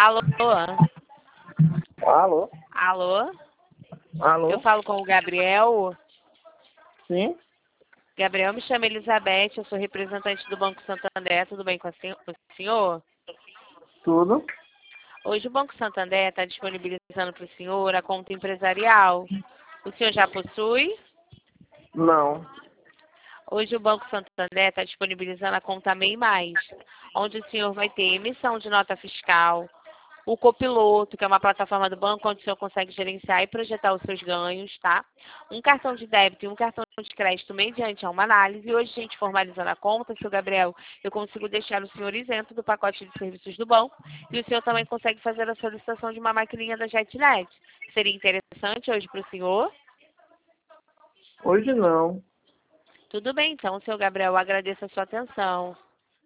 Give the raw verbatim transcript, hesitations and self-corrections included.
Alô? Alô? Alô? Alô? Eu falo com o Gabriel. Sim? Gabriel, me chama Elizabeth, eu sou representante do Banco Santander. Tudo bem com o senhor? Tudo? Hoje o Banco Santander está disponibilizando para o senhor a conta empresarial. O senhor já possui? Não. Hoje o Banco Santander está disponibilizando a conta MEI Mais, onde o senhor vai ter emissão de nota fiscal, o copiloto, que é uma plataforma do banco onde o senhor consegue gerenciar e projetar os seus ganhos, tá? Um cartão de débito e um cartão de crédito mediante a uma análise. E hoje, a gente formalizando a conta, seu Gabriel, eu consigo deixar o senhor isento do pacote de serviços do banco e o senhor também consegue fazer a solicitação de uma maquininha da JetNet. Seria interessante hoje para o senhor? Hoje não. Tudo bem, então, seu Gabriel, eu agradeço a sua atenção.